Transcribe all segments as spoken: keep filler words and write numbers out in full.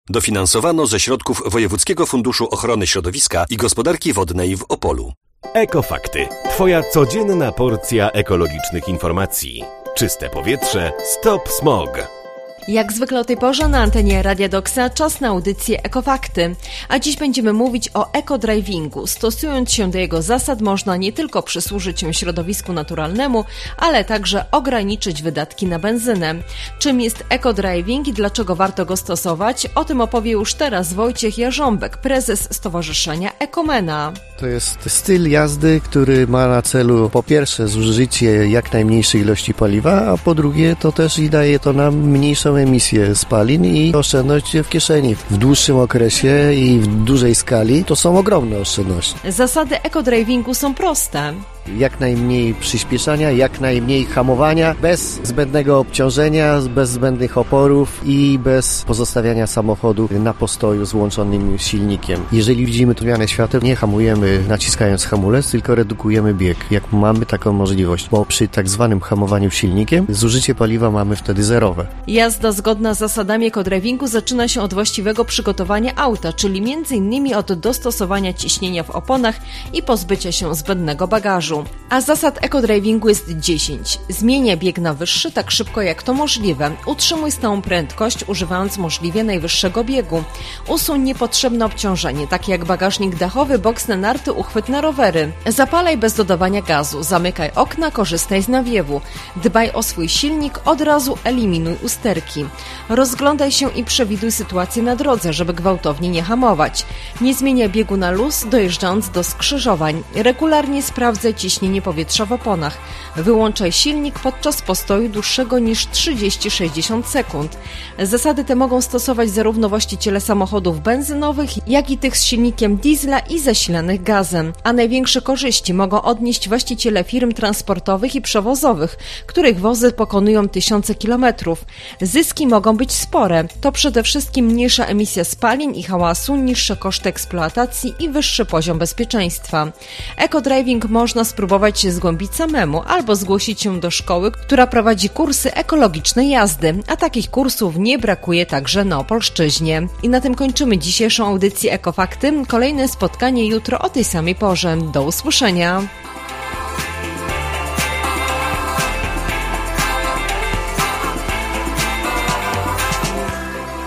Dofinansowano ze środków Wojewódzkiego Funduszu Ochrony Środowiska i Gospodarki Wodnej w Opolu. Ekofakty. Twoja codzienna porcja ekologicznych informacji. Czyste powietrze. Stop smog. Jak zwykle o tej porze na antenie Radia Doksa czas na audycję Ekofakty. A dziś będziemy mówić o ekodrivingu. Stosując się do jego zasad można nie tylko przysłużyć się środowisku naturalnemu, ale także ograniczyć wydatki na benzynę. Czym jest ekodriving i dlaczego warto go stosować? O tym opowie już teraz Wojciech Jarząbek, prezes Stowarzyszenia Ekomena. To jest styl jazdy, który ma na celu po pierwsze zużycie jak najmniejszej ilości paliwa, a po drugie to też i daje to nam mniejszą emisję spalin i oszczędność w kieszeni. W dłuższym okresie i w dużej skali to są ogromne oszczędności. Zasady ekodrivingu są proste. Jak najmniej przyspieszania, jak najmniej hamowania, bez zbędnego obciążenia, bez zbędnych oporów i bez pozostawiania samochodu na postoju z włączonym silnikiem. Jeżeli widzimy tu zmianę świateł, nie hamujemy naciskając hamulec, tylko redukujemy bieg, jak mamy taką możliwość, bo przy tak zwanym hamowaniu silnikiem zużycie paliwa mamy wtedy zerowe. Jazda zgodna z zasadami ekodrivingu zaczyna się od właściwego przygotowania auta, czyli między innymi od dostosowania ciśnienia w oponach i pozbycia się zbędnego bagażu. A zasad ekodrivingu jest dziesięć. Zmienia bieg na wyższy tak szybko jak to możliwe. Utrzymuj stałą prędkość, używając możliwie najwyższego biegu. Usuń niepotrzebne obciążenie, takie jak bagażnik dachowy, boczne narty, uchwyt na rowery. Zapalaj bez dodawania gazu, zamykaj okna, korzystaj z nawiewu. Dbaj o swój silnik, od razu eliminuj usterki. Rozglądaj się i przewiduj sytuację na drodze, żeby gwałtownie nie hamować. Nie zmieniaj biegu na luz, dojeżdżając do skrzyżowań. Regularnie sprawdzaj ciśnienie powietrza w oponach. Wyłączaj silnik podczas postoju dłuższego niż trzydzieści do sześćdziesięciu sekund. Zasady te mogą stosować zarówno właściciele samochodów benzynowych, jak i tych z silnikiem diesla i zasilanych gazem. A największe korzyści mogą odnieść właściciele firm transportowych i przewozowych, których wozy pokonują tysiące kilometrów. Zyski mogą być spore. To przede wszystkim mniejsza emisja spalin i hałasu, niższe koszty eksploatacji i wyższy poziom bezpieczeństwa. Ekodriving można spróbować się zgłębić samemu albo zgłosić się do szkoły, która prowadzi kursy ekologicznej jazdy, a takich kursów nie brakuje także na Opolszczyźnie. I na tym kończymy dzisiejszą audycję Ekofakty. Kolejne spotkanie jutro o tej samej porze. Do usłyszenia.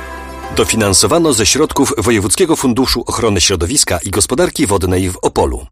Dofinansowano ze środków Wojewódzkiego Funduszu Ochrony Środowiska i Gospodarki Wodnej w Opolu.